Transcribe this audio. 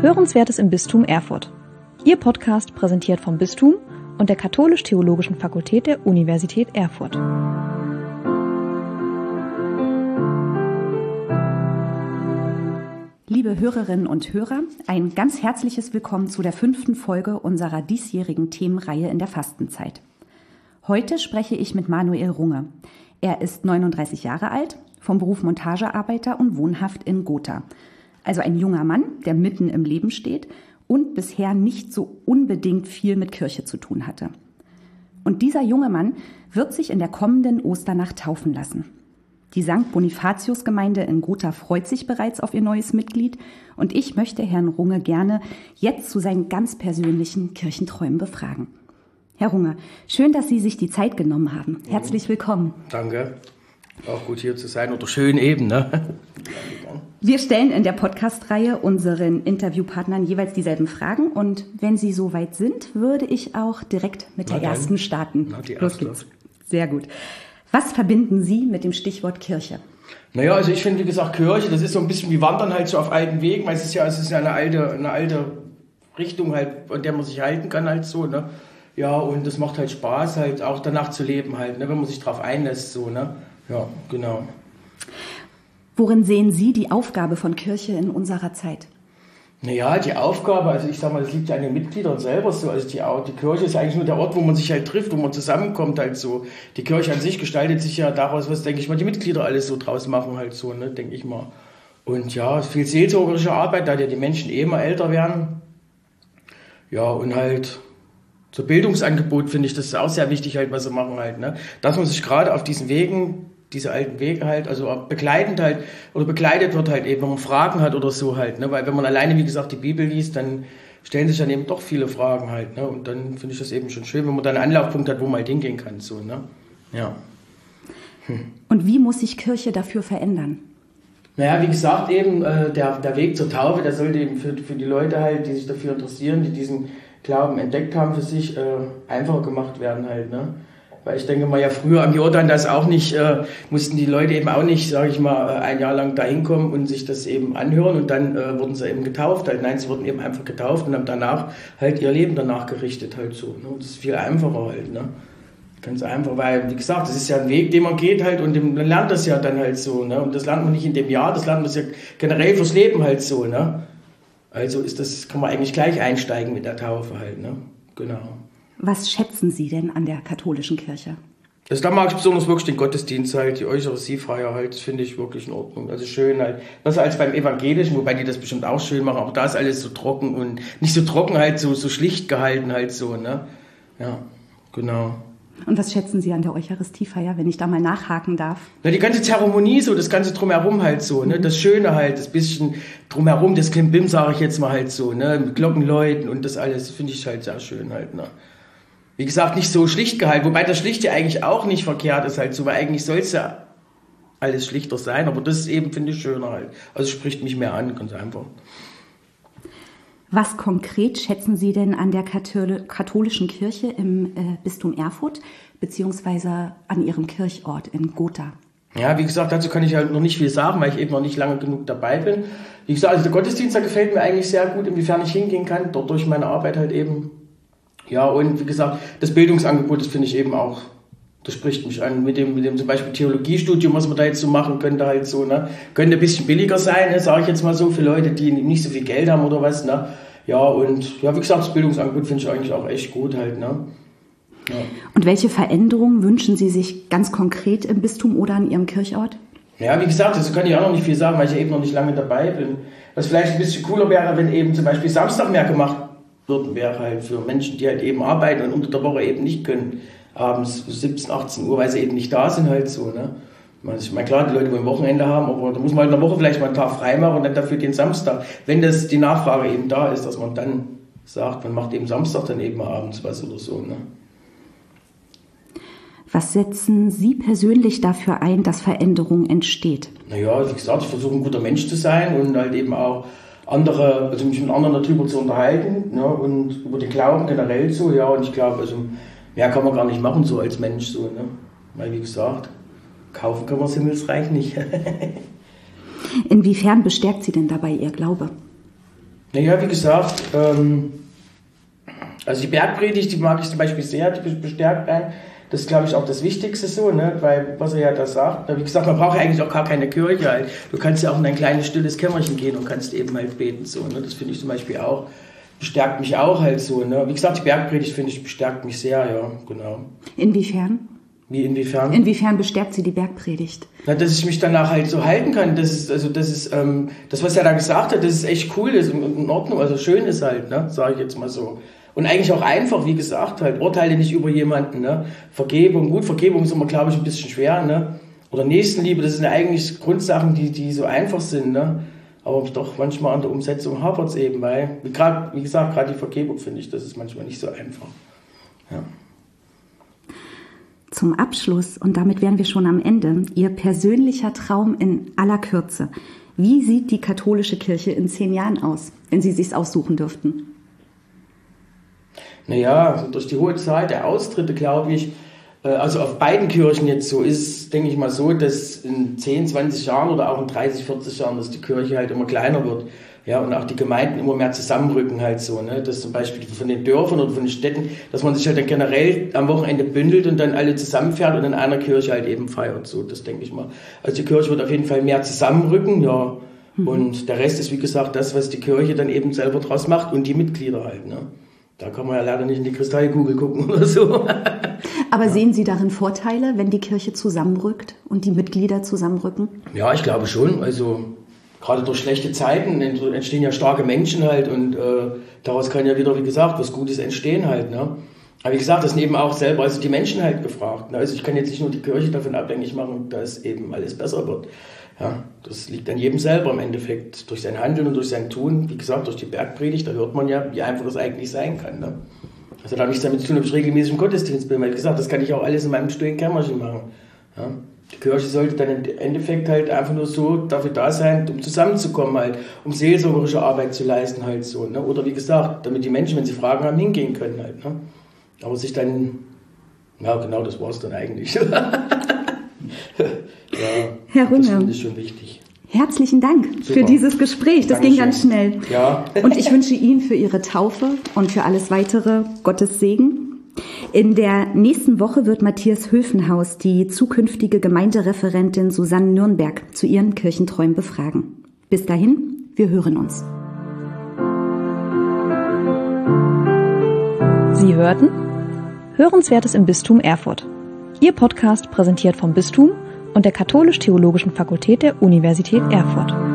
Hörenswertes im Bistum Erfurt. Ihr Podcast präsentiert vom Bistum und der Katholisch-Theologischen Fakultät der Universität Erfurt. Liebe Hörerinnen und Hörer, ein ganz herzliches Willkommen zu der 5. Folge unserer diesjährigen Themenreihe in der Fastenzeit. Heute spreche ich mit Manuel Runge. Er ist 39 Jahre alt, vom Beruf Montagearbeiter und wohnhaft in Gotha. Also ein junger Mann, der mitten im Leben steht und bisher nicht so unbedingt viel mit Kirche zu tun hatte. Und dieser junge Mann wird sich in der kommenden Osternacht taufen lassen. Die St. Bonifatius-Gemeinde in Gotha freut sich bereits auf ihr neues Mitglied und ich möchte Herrn Runge gerne jetzt zu seinen ganz persönlichen Kirchenträumen befragen. Herr Runge, schön, dass Sie sich die Zeit genommen haben. Herzlich willkommen. Danke. Auch gut hier zu sein oder schön eben, ne? Wir stellen in der Podcast-Reihe unseren Interviewpartnern jeweils dieselben Fragen und wenn Sie soweit sind, würde ich auch direkt mit der ersten starten. Na, die erste. Los geht's. Sehr gut. Was verbinden Sie mit dem Stichwort Kirche? Naja, also ich finde, wie gesagt, Kirche, das ist so ein bisschen wie Wandern halt so auf alten Wegen, weil es ist ja eine alte Richtung halt, an der man sich halten kann halt so, ne? Ja, und das macht halt Spaß halt auch danach zu leben halt, ne? Wenn man sich drauf einlässt so, ne? Ja, genau. Worin sehen Sie die Aufgabe von Kirche in unserer Zeit? Naja, die Aufgabe, also ich sag mal, das liegt ja an den Mitgliedern selber so. Also die Kirche ist eigentlich nur der Ort, wo man sich halt trifft, wo man zusammenkommt halt so. Die Kirche an sich gestaltet sich ja daraus, was, denke ich mal, die Mitglieder alles so draus machen halt so, ne, denke ich mal. Und ja, viel seelsorgerische Arbeit, da die Menschen immer älter werden. Ja, und halt so Bildungsangebot finde ich, das ist auch sehr wichtig halt, was sie machen halt, ne. Dass man sich gerade auf diesen Wegen, diese alten Wege halt, also begleitet wird halt eben, wenn man Fragen hat oder so halt, ne, weil wenn man alleine, wie gesagt, die Bibel liest, dann stellen sich dann eben doch viele Fragen halt, ne, und dann finde ich das eben schon schön, wenn man dann einen Anlaufpunkt hat, wo man halt hingehen kann, so, ne, ja. Und wie muss sich Kirche dafür verändern? Naja, wie gesagt, eben, der Weg zur Taufe, der sollte eben für die Leute halt, die sich dafür interessieren, die diesen Glauben entdeckt haben für sich, einfacher gemacht werden halt, ne. Weil ich denke mal, ja früher am Jordan das auch nicht, mussten die Leute eben auch nicht, sage ich mal, ein Jahr lang da hinkommen und sich das eben anhören und dann wurden sie eben getauft halt. Nein, sie wurden eben einfach getauft und haben danach halt ihr Leben danach gerichtet halt so. Ne? Und das ist viel einfacher halt, ne? Ganz einfach, weil, wie gesagt, das ist ja ein Weg, den man geht halt und man lernt das ja dann halt so, ne? Und das lernt man nicht in dem Jahr, das lernt man ja generell fürs Leben halt so, ne? Also kann man eigentlich gleich einsteigen mit der Taufe halt, ne? Genau. Was schätzen Sie denn an der katholischen Kirche? Also da mag ich besonders wirklich den Gottesdienst halt, die Eucharistiefeier halt, das finde ich wirklich in Ordnung. Also schön halt, besser als beim Evangelischen, wobei die das bestimmt auch schön machen, aber da ist alles so trocken und nicht so trocken halt, so schlicht gehalten halt so, ne? Ja, genau. Und was schätzen Sie an der Eucharistiefeier, wenn ich da mal nachhaken darf? Na, die ganze Zeremonie so, das ganze Drumherum halt so, ne? Das Schöne halt, das bisschen Drumherum, das Klimbim, sage ich jetzt mal halt so, ne? Mit Glockenläuten und das alles, finde ich halt sehr schön halt, ne? Wie gesagt, nicht so schlicht gehalten, wobei das Schlicht ja eigentlich auch nicht verkehrt ist halt so, weil eigentlich soll es ja alles schlichter sein, aber das ist eben, finde ich, schöner halt. Also spricht mich mehr an, ganz einfach. Was konkret schätzen Sie denn an der katholischen Kirche im Bistum Erfurt, beziehungsweise an Ihrem Kirchort in Gotha? Ja, wie gesagt, dazu kann ich halt noch nicht viel sagen, weil ich eben noch nicht lange genug dabei bin. Wie gesagt, also der Gottesdienst, der gefällt mir eigentlich sehr gut, inwiefern ich hingehen kann, dort durch meine Arbeit halt eben. Ja, und wie gesagt, das Bildungsangebot, das finde ich eben auch, das spricht mich an, mit dem zum Beispiel Theologiestudium, was man da jetzt so machen könnte halt so, ne, könnte ein bisschen billiger sein, ne, sage ich jetzt mal so, für Leute, die nicht so viel Geld haben oder was, ne, ja, und ja, wie gesagt, das Bildungsangebot finde ich eigentlich auch echt gut halt, ne. Ja. Und welche Veränderungen wünschen Sie sich ganz konkret im Bistum oder an Ihrem Kirchort? Ja, wie gesagt, dazu kann ich auch noch nicht viel sagen, weil ich ja eben noch nicht lange dabei bin. Was vielleicht ein bisschen cooler wäre, wenn eben zum Beispiel Samstag mehr gemacht würden, wäre halt für Menschen, die halt eben arbeiten und unter der Woche eben nicht können, abends 17, 18 Uhr, weil sie eben nicht da sind halt so, ne. Ich meine, klar, die Leute wollen Wochenende haben, aber da muss man halt in der Woche vielleicht mal einen Tag frei machen und dann dafür den Samstag, wenn das die Nachfrage eben da ist, dass man dann sagt, man macht eben Samstag dann eben abends was oder so, ne. Was setzen Sie persönlich dafür ein, dass Veränderung entsteht? Naja, wie gesagt, ich versuche ein guter Mensch zu sein und halt eben auch mich mit anderen darüber zu unterhalten, ne, und über den Glauben generell so, ja, und ich glaube, also mehr kann man gar nicht machen so als Mensch so, ne, weil wie gesagt, kaufen kann man das Himmelsreich nicht. Inwiefern bestärkt Sie denn dabei Ihr Glaube? Naja, wie gesagt, also die Bergpredigt, die mag ich zum Beispiel sehr, die bestärkt einen. Das ist, glaube ich, auch das Wichtigste so, ne? Weil, was er ja da sagt, wie gesagt, man braucht ja eigentlich auch gar keine Kirche halt. Du kannst ja auch in ein kleines, stilles Kämmerchen gehen und kannst eben halt beten, so, ne? Das finde ich zum Beispiel auch, bestärkt mich auch halt so, ne? Wie gesagt, die Bergpredigt, finde ich, bestärkt mich sehr, ja, genau. Inwiefern? Wie inwiefern? Inwiefern bestärkt sie die Bergpredigt? Na, dass ich mich danach halt so halten kann, das, was er da gesagt hat, das ist echt cool, das ist in Ordnung, also schön ist halt, ne? Sage ich jetzt mal so. Und eigentlich auch einfach, wie gesagt, halt, urteile nicht über jemanden, ne? Vergebung ist immer, glaube ich, ein bisschen schwer, ne? Oder Nächstenliebe, das sind ja eigentlich Grundsachen, die so einfach sind, ne? Aber doch manchmal an der Umsetzung hapert es eben, weil, wie gesagt, gerade die Vergebung, finde ich, das ist manchmal nicht so einfach. Ja. Zum Abschluss, und damit wären wir schon am Ende, Ihr persönlicher Traum in aller Kürze. Wie sieht die katholische Kirche in 10 Jahren aus, wenn Sie sich's aussuchen dürften? Naja, durch die hohe Zahl der Austritte, glaube ich, also auf beiden Kirchen jetzt so ist, denke ich mal so, dass in 10, 20 Jahren oder auch in 30, 40 Jahren, dass die Kirche halt immer kleiner wird. Ja, und auch die Gemeinden immer mehr zusammenrücken halt so, ne, dass zum Beispiel von den Dörfern oder von den Städten, dass man sich halt dann generell am Wochenende bündelt und dann alle zusammenfährt und in einer Kirche halt eben feiert, so, das denke ich mal. Also die Kirche wird auf jeden Fall mehr zusammenrücken, ja, und der Rest ist, wie gesagt, das, was die Kirche dann eben selber draus macht und die Mitglieder halt, ne. Da kann man ja leider nicht in die Kristallkugel gucken oder so. Aber sehen Sie darin Vorteile, wenn die Kirche zusammenrückt und die Mitglieder zusammenrücken? Ja, ich glaube schon. Also gerade durch schlechte Zeiten entstehen ja starke Menschen halt und daraus kann ja wieder, wie gesagt, was Gutes entstehen halt. Ne? Aber wie gesagt, das sind eben auch selber also die Menschen halt gefragt. Ne? Also ich kann jetzt nicht nur die Kirche davon abhängig machen, dass eben alles besser wird. Ja, das liegt an jedem selber im Endeffekt, durch sein Handeln und durch sein Tun. Wie gesagt, durch die Bergpredigt, da hört man ja, wie einfach das eigentlich sein kann. Ne? Also da hat nichts damit zu tun, ob ich regelmäßig im Gottesdienst bin. Weil wie gesagt, das kann ich auch alles in meinem stillen Kämmerchen machen. Ja? Die Kirche sollte dann im Endeffekt halt einfach nur so dafür da sein, um zusammenzukommen halt, um seelsorgerische Arbeit zu leisten halt so. Ne? Oder wie gesagt, damit die Menschen, wenn sie Fragen haben, hingehen können halt. Ne? Aber sich dann, ja genau, das war es dann eigentlich. Ja, Herr Runge, das finde ich schon wichtig. Herzlichen Dank für dieses Gespräch. Das ging ganz schnell. Ja. Und ich wünsche Ihnen für Ihre Taufe und für alles weitere Gottes Segen. In der nächsten Woche wird Matthias Höfenhaus die zukünftige Gemeindereferentin Susanne Nürnberg zu ihren Kirchenträumen befragen. Bis dahin, wir hören uns. Sie hörten Hörenswertes im Bistum Erfurt. Ihr Podcast präsentiert vom Bistum und der Katholisch-Theologischen Fakultät der Universität Erfurt.